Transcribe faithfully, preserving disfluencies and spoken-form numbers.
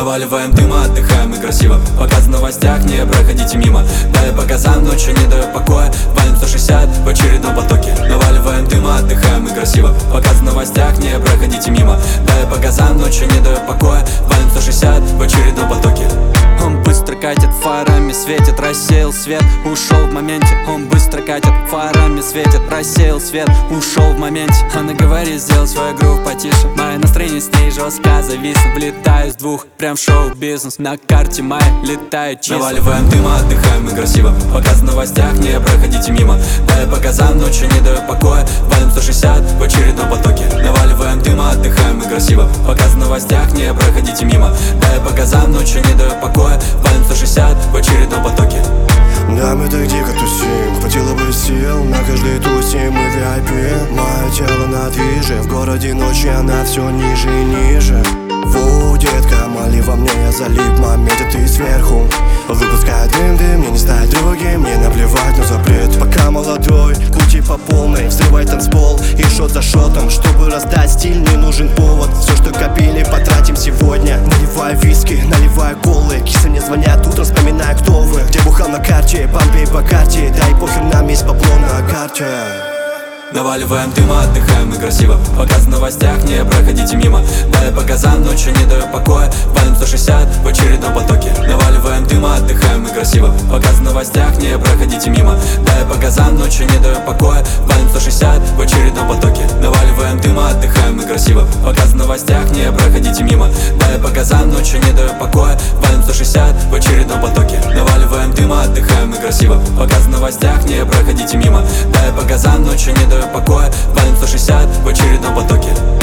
Наваливаем дыма, отдыхаем и красиво. Показ в новостях, не проходите мимо. Далее по газам, ночью не дает покоя. Валим сто шестьдесят в очередном потоке. Наваливаем дыма, отдыхаем и красиво. Показ в новостях, не проходите мимо. Далее по газам, ночью не дает покоя. Валим сто шестьдесят в очередном потоке. Он быстро катит, фарами светит, рассеял свет, ушел в моменте. Он быстро катит, фарами светит, рассеял свет, ушел в моменте. Она говорит, сделай свой грув потише. Мое настроение с ней жестко зависло. Влетаю с двух, прям в шоу-бизнес. На карте моя летают числа. Наваливаем дыма, отдыхаем и красиво. Показ в новостях, не проходите мимо. Далее по газам, ночью не дает покоя. Валим сто шестьдесят в очередном потоке. Наваливаем дыма, отдыхаем и красиво. Показ в новостях, не проходите мимо. Далее по газам, ночью не дает покоя. Валим сто шестьдесят в очередном потоке. Да, мы так дико тусим, хватило бы сил на каждой тусе, мы ви ай пи. Мое тело на движе, в городе ночью она все ниже и ниже. Фу, детка, моли во мне, я залип в моменте, ты сверху. Выпускай дым, дым, мне не стать другим, мне наплевать на запрет. Пока молодой, крути по полной, взрывай танцпол и шот за шотом. Чтобы раздать стиль, не нужен повод. Все, что копили, потратим сегодня. Наливай виски, наливай колы. Кисы мне звонят утром, вспоминаю, кто вы. Где бухал на карте, помпей по карте. Да и похер, нам есть бабло на карте. Наваливаем дыма, отдыхаем и красиво. Показ в новостях, не проходите мимо. Далее по газам, ночью не дает покоя. Валим сто шестьдесят в очередном потоке. Наваливаем дыма, отдыхаем и красиво. Показ в новостях, не проходите мимо. Далее по газам, ночью не дает покоя. Валим сто шестьдесят в очередном потоке. Наваливаем дыма, отдыхаем и красиво. Показ в новостях, не проходите мимо. Далее по газам, ночью не дает покоя. Валим сто шестьдесят в очередном потоке. Наваливаем дыма, отдыхаем и красиво. Показ в новостях, не проходите мимо. Далее по газам, ночью не дает покоя. Валим сто шестьдесят в очередном потоке.